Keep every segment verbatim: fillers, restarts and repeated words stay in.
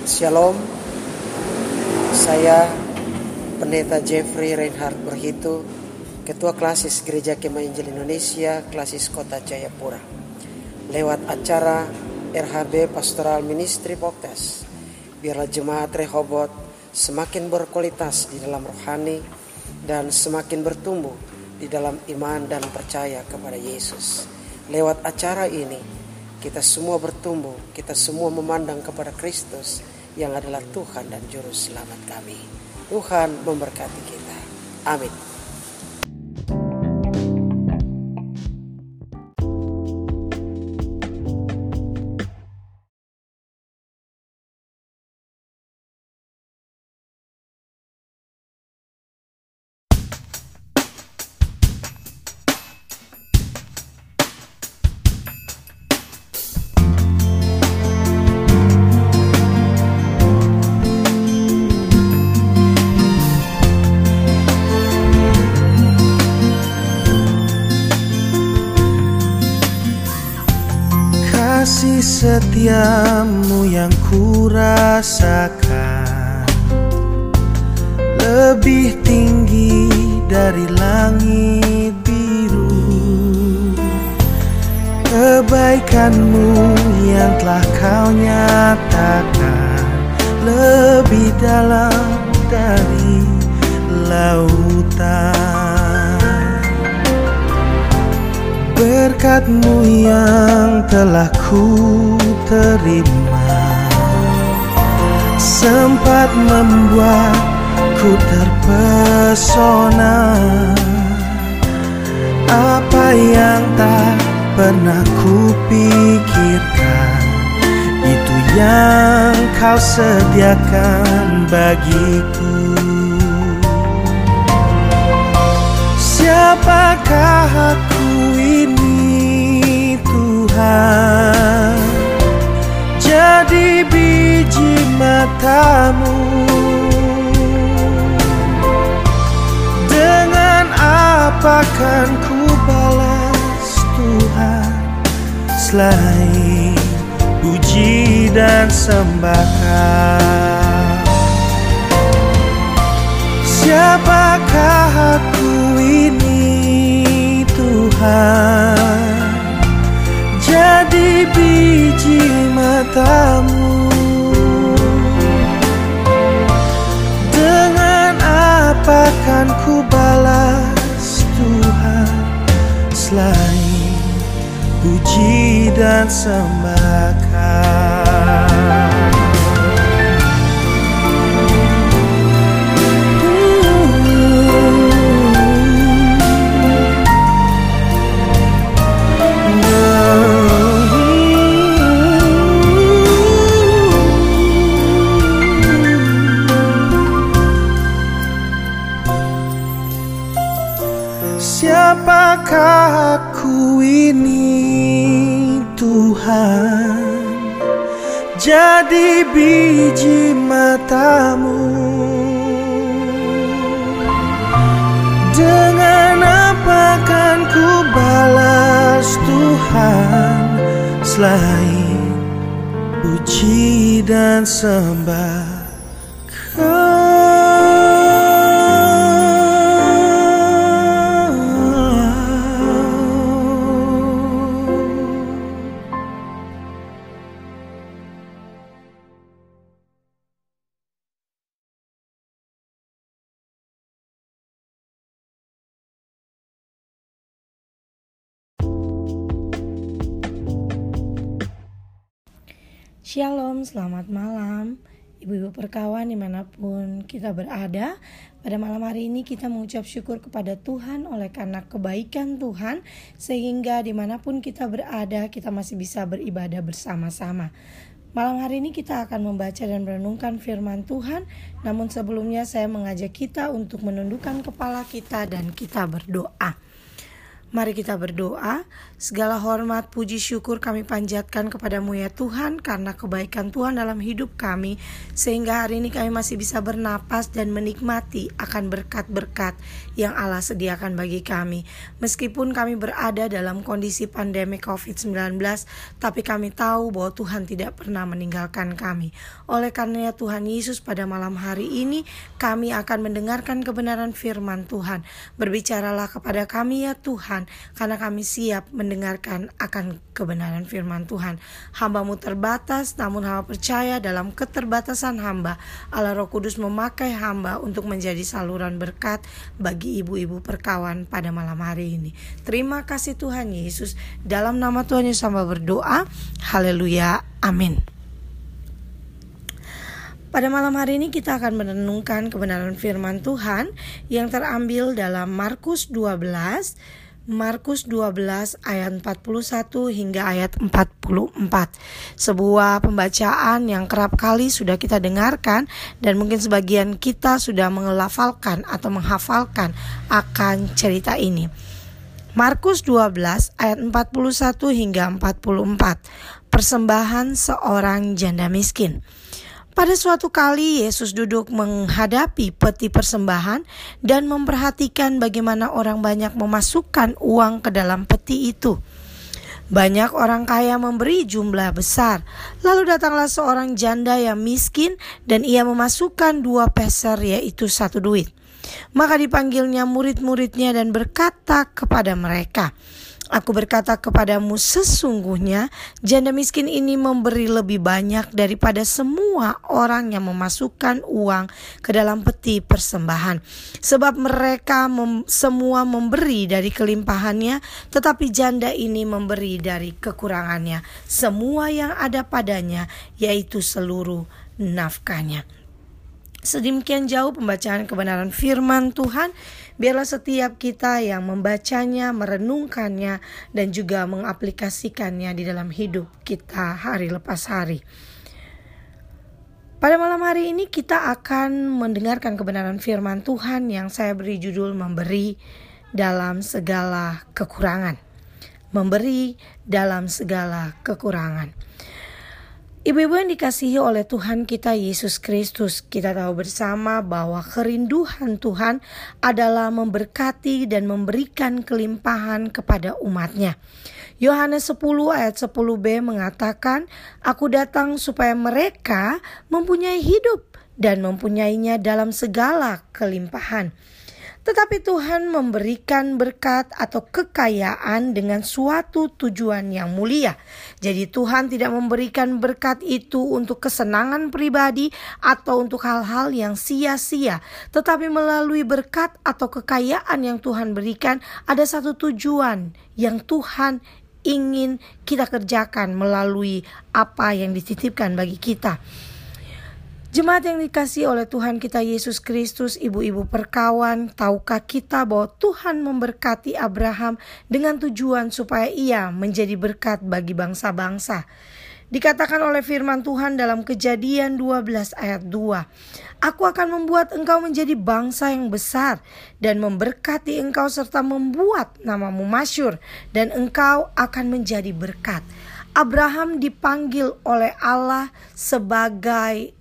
Shalom, saya Pendeta Jeffrey Reinhard Berhitu, Ketua Klasis Gereja Kemah Injil Indonesia, Klasis Kota Jayapura. Lewat acara R H B Pastoral Ministry Podcast, biarlah jemaat Rehoboth semakin berkualitas di dalam rohani dan semakin bertumbuh di dalam iman dan percaya kepada Yesus. Lewat acara ini, kita semua bertumbuh, kita semua memandang kepada Kristus yang adalah Tuhan dan Juru Selamat kami. Tuhan memberkati kita. Amin. Kasih setiamu yang kurasakan lebih tinggi dari langit biru. Kebaikanmu yang telah kau nyatakan lebih dalam dari lautan. Berkat-Mu yang telah ku terima sempat membuatku terpesona. Apa yang tak pernah ku pikirkan, itu yang kau sediakan bagiku. Siapakah aku ini Tuhan? Jadi biji mata-Mu. Dengan apa kan ku balas Tuhan selain puji dan sembahkan? Siapakah aku ini Tuhan? Jadi biji mata-Mu. Dengan apa kan ku balas Tuhan selain puji dan sembahkan? Siapakah aku ini Tuhan? Jadi biji mata-Mu. Dengan apa kan ku balas Tuhan selain puji dan sembahkan? Shalom, selamat malam Ibu-ibu perkawan dimanapun kita berada. Pada malam hari ini kita mengucap syukur kepada Tuhan oleh karena kebaikan Tuhan, sehingga dimanapun kita berada kita masih bisa beribadah bersama-sama. Malam hari ini kita akan membaca dan merenungkan firman Tuhan. Namun sebelumnya saya mengajak kita untuk menundukkan kepala kita dan kita berdoa. Mari kita berdoa. Segala hormat, puji, syukur kami panjatkan kepadamu ya Tuhan, karena kebaikan Tuhan dalam hidup kami, sehingga hari ini kami masih bisa bernapas dan menikmati akan berkat-berkat yang Allah sediakan bagi kami. Meskipun kami berada dalam kondisi pandemi covid sembilan belas, tapi kami tahu bahwa Tuhan tidak pernah meninggalkan kami. Oleh karena Tuhan Yesus, pada malam hari ini kami akan mendengarkan kebenaran firman Tuhan. Berbicaralah kepada kami ya Tuhan, karena kami siap mendengarkan akan kebenaran firman Tuhan. Hamba-Mu terbatas, namun hamba percaya dalam keterbatasan hamba, Allah Roh Kudus memakai hamba untuk menjadi saluran berkat bagi ibu-ibu perkawan pada malam hari ini. Terima kasih Tuhan Yesus. Dalam nama Tuhan Yesus hamba berdoa. Haleluya. Amin. Pada malam hari ini kita akan merenungkan kebenaran firman Tuhan yang terambil dalam Markus dua belas Markus dua belas ayat empat puluh satu hingga ayat empat puluh empat. Sebuah pembacaan yang kerap kali sudah kita dengarkan dan mungkin sebagian kita sudah mengelafalkan atau menghafalkan akan cerita ini. Markus dua belas ayat empat puluh satu hingga empat puluh empat. Persembahan seorang janda miskin. Pada suatu kali Yesus duduk menghadapi peti persembahan dan memperhatikan bagaimana orang banyak memasukkan uang ke dalam peti itu. Banyak orang kaya memberi jumlah besar. Lalu datanglah seorang janda yang miskin dan ia memasukkan dua peser, yaitu satu duit. Maka dipanggilnya murid-muridnya dan berkata kepada mereka, "Aku berkata kepadamu, sesungguhnya janda miskin ini memberi lebih banyak daripada semua orang yang memasukkan uang ke dalam peti persembahan. Sebab mereka mem- semua memberi dari kelimpahannya, tetapi janda ini memberi dari kekurangannya, semua yang ada padanya, yaitu seluruh nafkahnya." Sedemikian jauh pembacaan kebenaran firman Tuhan. Biarlah setiap kita yang membacanya, merenungkannya, dan juga mengaplikasikannya di dalam hidup kita hari lepas hari. Pada malam hari ini kita akan mendengarkan kebenaran firman Tuhan yang saya beri judul Memberi dalam Segala Kekurangan. Memberi dalam segala kekurangan. Ibu-ibu yang dikasihi oleh Tuhan kita Yesus Kristus, kita tahu bersama bahwa kerinduan Tuhan adalah memberkati dan memberikan kelimpahan kepada umatnya. Yohanes sepuluh ayat sepuluh b mengatakan, "Aku datang supaya mereka mempunyai hidup dan mempunyainya dalam segala kelimpahan." Tetapi Tuhan memberikan berkat atau kekayaan dengan suatu tujuan yang mulia. Jadi Tuhan tidak memberikan berkat itu untuk kesenangan pribadi atau untuk hal-hal yang sia-sia. Tetapi melalui berkat atau kekayaan yang Tuhan berikan, ada satu tujuan yang Tuhan ingin kita kerjakan melalui apa yang dititipkan bagi kita. Jemaat yang dikasihi oleh Tuhan kita Yesus Kristus, ibu-ibu perkawan, tahukah kita bahwa Tuhan memberkati Abraham dengan tujuan supaya ia menjadi berkat bagi bangsa-bangsa? Dikatakan oleh firman Tuhan dalam Kejadian dua belas ayat dua, "Aku akan membuat engkau menjadi bangsa yang besar dan memberkati engkau serta membuat namamu masyhur dan engkau akan menjadi berkat." Abraham dipanggil oleh Allah sebagai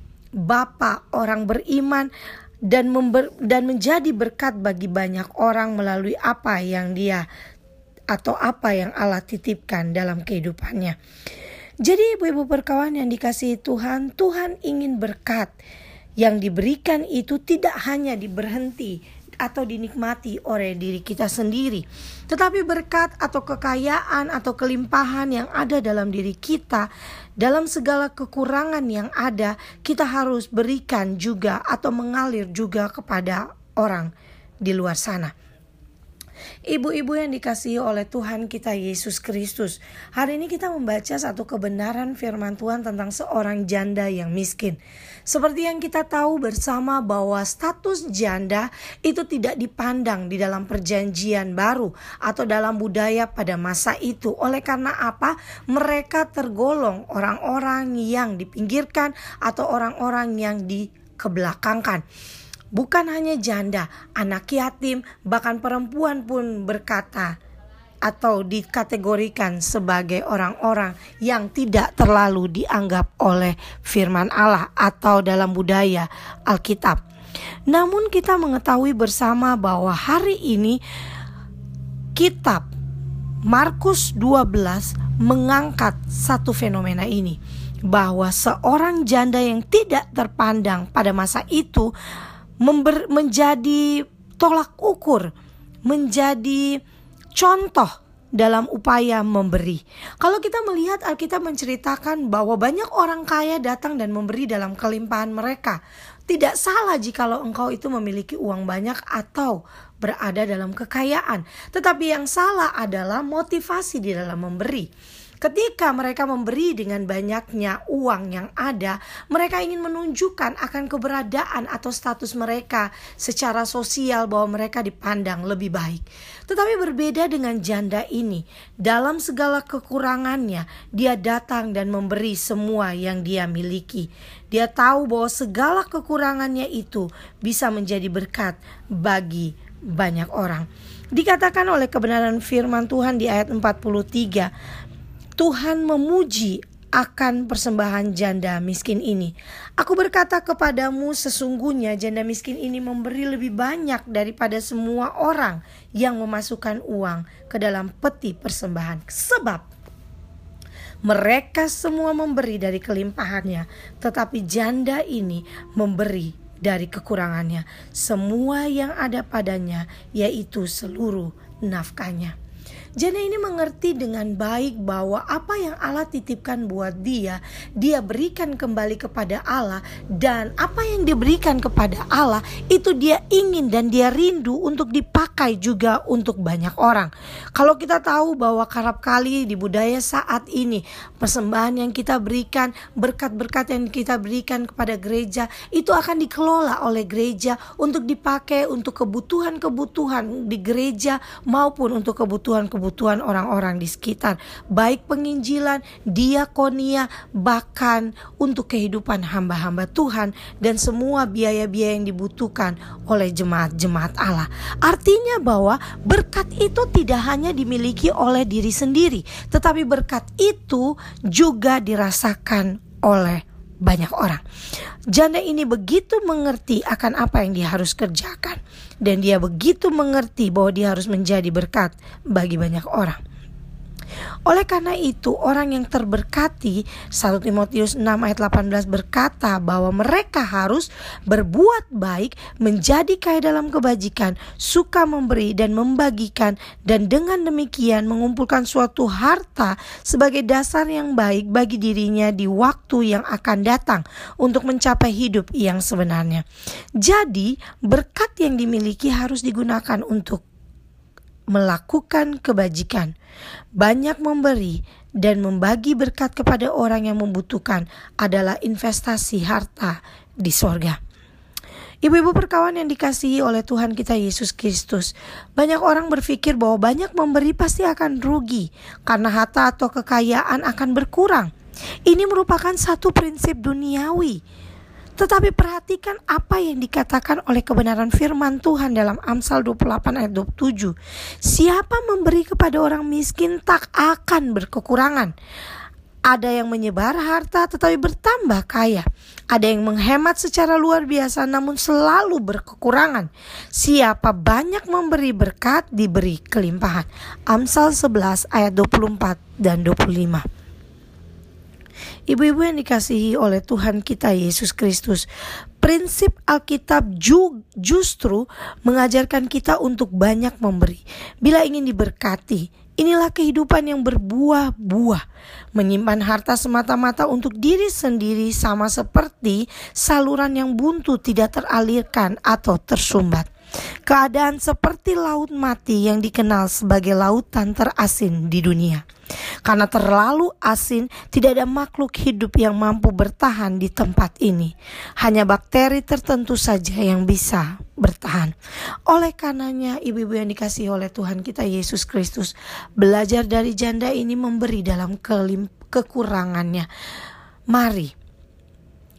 Bapa orang beriman dan member, dan menjadi berkat bagi banyak orang melalui apa yang dia atau apa yang Allah titipkan dalam kehidupannya. Jadi ibu-ibu perkawan yang dikasihi Tuhan, Tuhan ingin berkat yang diberikan itu tidak hanya diberhenti atau dinikmati oleh diri kita sendiri, tetapi berkat atau kekayaan atau kelimpahan yang ada dalam diri kita, dalam segala kekurangan yang ada, kita harus berikan juga atau mengalir juga kepada orang di luar sana. Ibu-ibu yang dikasihi oleh Tuhan kita Yesus Kristus, hari ini kita membaca satu kebenaran firman Tuhan tentang seorang janda yang miskin. Seperti yang kita tahu bersama bahwa status janda itu tidak dipandang di dalam perjanjian baru atau dalam budaya pada masa itu. Oleh karena apa? Mereka tergolong orang-orang yang dipinggirkan atau orang-orang yang dikebelakangkan. Bukan hanya janda, anak yatim, bahkan perempuan pun berkata, atau dikategorikan sebagai orang-orang yang tidak terlalu dianggap oleh firman Allah atau dalam budaya Alkitab. Namun kita mengetahui bersama bahwa hari ini kitab Markus dua belas mengangkat satu fenomena ini, bahwa seorang janda yang tidak terpandang pada masa itu member, menjadi tolak ukur, menjadi contoh dalam upaya memberi. Kalau kita melihat Alkitab menceritakan bahwa banyak orang kaya datang dan memberi dalam kelimpahan mereka. Tidak salah jikalau engkau itu memiliki uang banyak atau berada dalam kekayaan. Tetapi yang salah adalah motivasi di dalam memberi. Ketika mereka memberi dengan banyaknya uang yang ada, mereka ingin menunjukkan akan keberadaan atau status mereka secara sosial, bahwa mereka dipandang lebih baik. Tetapi berbeda dengan janda ini, dalam segala kekurangannya, dia datang dan memberi semua yang dia miliki. Dia tahu bahwa segala kekurangannya itu bisa menjadi berkat bagi banyak orang. Dikatakan oleh kebenaran firman Tuhan di ayat empat puluh tiga, Tuhan memuji akan persembahan janda miskin ini. Aku berkata kepadamu, sesungguhnya janda miskin ini memberi lebih banyak daripada semua orang yang memasukkan uang ke dalam peti persembahan. Sebab mereka semua memberi dari kelimpahannya, tetapi janda ini memberi dari kekurangannya, semua yang ada padanya, yaitu seluruh nafkahnya. Janda ini mengerti dengan baik bahwa apa yang Allah titipkan buat dia, dia berikan kembali kepada Allah. Dan apa yang diberikan kepada Allah itu dia ingin dan dia rindu untuk dipakai juga untuk banyak orang. Kalau kita tahu bahwa kerap kali di budaya saat ini, persembahan yang kita berikan, berkat-berkat yang kita berikan kepada gereja, itu akan dikelola oleh gereja untuk dipakai untuk kebutuhan-kebutuhan di gereja maupun untuk kebutuhan-kebutuhan kebutuhan orang-orang di sekitar, baik penginjilan, diakonia, bahkan untuk kehidupan hamba-hamba Tuhan dan semua biaya-biaya yang dibutuhkan oleh jemaat-jemaat Allah. Artinya bahwa berkat itu tidak hanya dimiliki oleh diri sendiri, tetapi berkat itu juga dirasakan oleh banyak orang. Janda ini begitu mengerti akan apa yang dia harus kerjakan, dan dia begitu mengerti bahwa dia harus menjadi berkat bagi banyak orang. Oleh karena itu, orang yang terberkati, satu Timotius enam ayat delapan belas berkata bahwa mereka harus berbuat baik, menjadi kaya dalam kebajikan, suka memberi dan membagikan, dan dengan demikian mengumpulkan suatu harta sebagai dasar yang baik bagi dirinya di waktu yang akan datang untuk mencapai hidup yang sebenarnya. Jadi, berkat yang dimiliki harus digunakan untuk melakukan kebajikan, banyak memberi dan membagi berkat kepada orang yang membutuhkan adalah investasi harta di sorga. Ibu-ibu perkawan yang dikasihi oleh Tuhan kita Yesus Kristus, banyak orang berpikir bahwa banyak memberi pasti akan rugi karena harta atau kekayaan akan berkurang. Ini merupakan satu prinsip duniawi. Tetapi perhatikan apa yang dikatakan oleh kebenaran firman Tuhan dalam Amsal dua puluh delapan ayat dua puluh tujuh. Siapa memberi kepada orang miskin tak akan berkekurangan. Ada yang menyebar harta tetapi bertambah kaya. Ada yang menghemat secara luar biasa namun selalu berkekurangan. Siapa banyak memberi berkat diberi kelimpahan. Amsal sebelas ayat dua puluh empat dan dua puluh lima. Ibu-ibu yang dikasihi oleh Tuhan kita Yesus Kristus, prinsip Alkitab ju- justru mengajarkan kita untuk banyak memberi. Bila ingin diberkati, inilah kehidupan yang berbuah-buah. Menyimpan harta semata-mata untuk diri sendiri sama seperti saluran yang buntu tidak teralirkan atau tersumbat. Keadaan seperti laut mati yang dikenal sebagai lautan terasin di dunia. Karena terlalu asin, tidak ada makhluk hidup yang mampu bertahan di tempat ini. Hanya bakteri tertentu saja yang bisa bertahan. Oleh karenanya, ibu-ibu yang dikasihi oleh Tuhan kita Yesus Kristus, belajar dari janda ini memberi dalam kelim- kekurangannya. Mari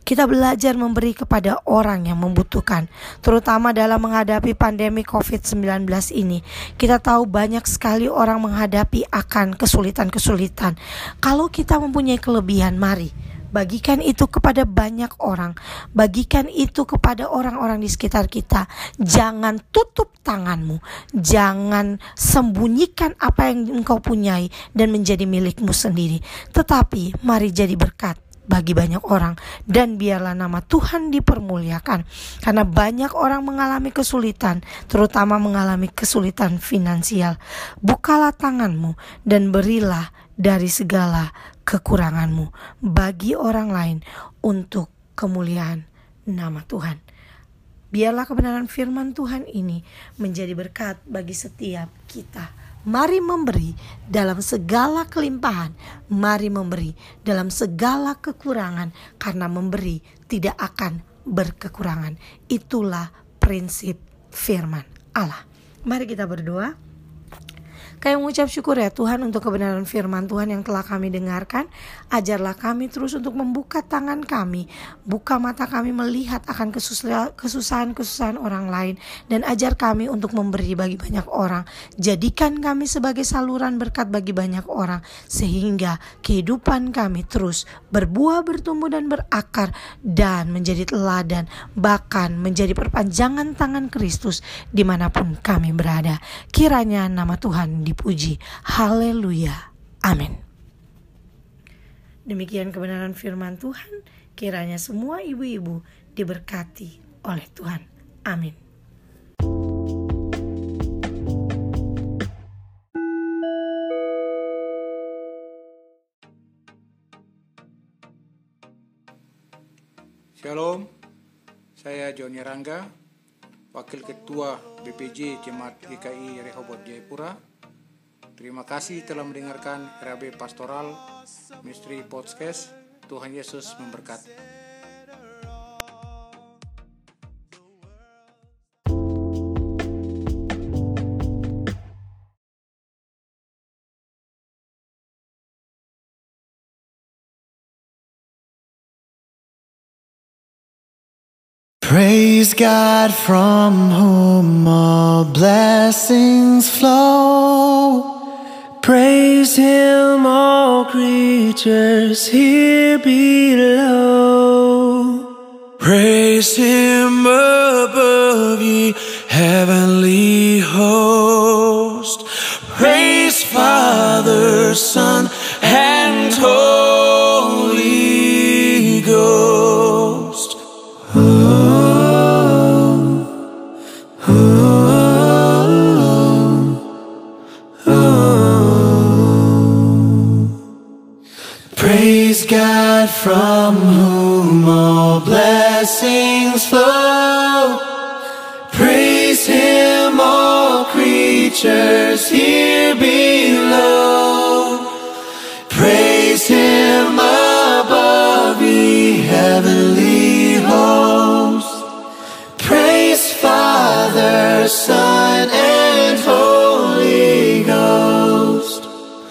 Kita belajar memberi kepada orang yang membutuhkan, terutama dalam menghadapi pandemi covid sembilan belas ini. Kita tahu banyak sekali orang menghadapi akan kesulitan-kesulitan. Kalau kita mempunyai kelebihan, mari bagikan itu kepada banyak orang. Bagikan itu kepada orang-orang di sekitar kita. Jangan tutup tanganmu. Jangan sembunyikan apa yang engkau punyai dan menjadi milikmu sendiri. Tetapi mari jadi berkat bagi banyak orang, dan biarlah nama Tuhan dipermuliakan. Karena banyak orang mengalami kesulitan, terutama mengalami kesulitan finansial. Bukalah tanganmu dan berilah dari segala kekuranganmu bagi orang lain untuk kemuliaan nama Tuhan. Biarlah kebenaran firman Tuhan ini menjadi berkat bagi setiap kita. Mari memberi dalam segala kelimpahan, mari memberi dalam segala kekurangan, karena memberi tidak akan berkekurangan. Itulah prinsip firman Allah. Mari kita berdoa. Kami mengucap syukur ya Tuhan untuk kebenaran firman Tuhan yang telah kami dengarkan. Ajarlah kami terus untuk membuka tangan kami, buka mata kami melihat akan kesusahan-kesusahan orang lain, dan ajar kami untuk memberi bagi banyak orang. Jadikan kami sebagai saluran berkat bagi banyak orang, sehingga kehidupan kami terus berbuah, bertumbuh dan berakar, dan menjadi teladan, bahkan menjadi perpanjangan tangan Kristus dimanapun kami berada. Kiranya nama Tuhan dipuji. Haleluya. Amin. Demikian kebenaran firman Tuhan. Kiranya semua ibu-ibu diberkati oleh Tuhan. Amin. Shalom, saya Joni Rangga, Wakil Ketua B P J Jemaat G K I Rehoboth Jayapura. Terima kasih telah mendengarkan R A B Pastoral Ministry Podcast. Tuhan Yesus memberkati. Praise God from whom all blessings flow. Praise Him, all creatures here below. Praise Him above, ye heavenly host. Praise Father, Son, and Holy Ghost. Praise God from whom all blessings flow. Praise Him, all creatures here below. Praise Him above, ye heavenly hosts. Praise Father, Son, and Holy Ghost.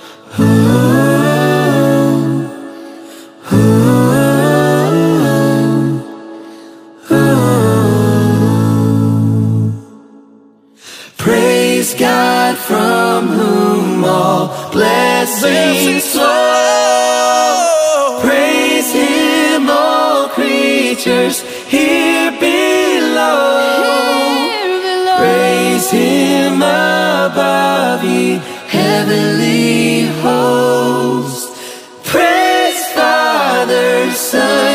Praise God from whom all blessings flow. Praise Him, all creatures here below. Praise Him above, ye heavenly hosts. Praise Father, Son,